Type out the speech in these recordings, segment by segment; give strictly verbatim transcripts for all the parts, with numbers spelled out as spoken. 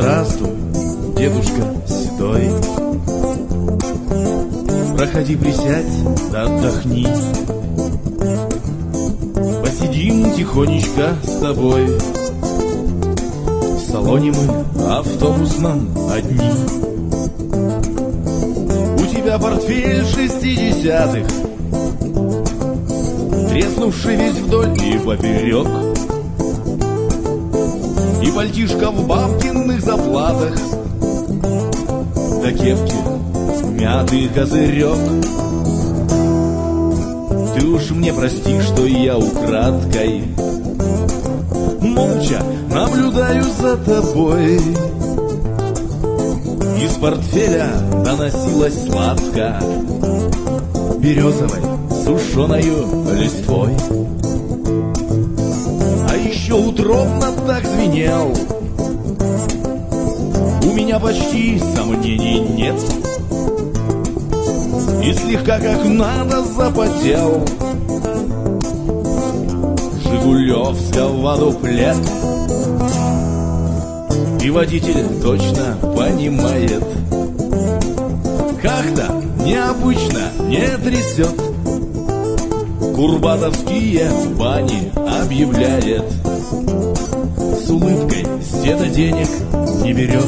здравствуй, дедушка седой. Проходи, присядь, да отдохни. Посидим тихонечко с тобой. В салоне мы автобусном одни. У тебя портфель шестидесятых, треснувший весь вдоль и поперек, и пальтишко в бабкиных заплатах, до кепки мятый козырек. Ты уж мне прости, что я украдкой молча наблюдаю за тобой. Из портфеля доносилась сладко березовой сушеною листвой. А еще утробно так звенел: у меня почти сомнений нет, и слегка как надо запотел жигулевского дуплет. И водитель точно понимает, как-то необычно не трясет, курбатовские бани объявляет, с улыбкой с деда денег не берет.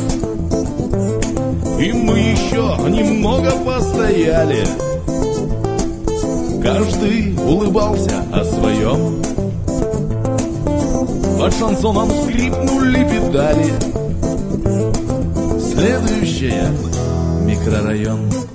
И мы еще немного постояли, каждый улыбался о своем. Под шансоном скрипнули педали. Следующая — микрорайон.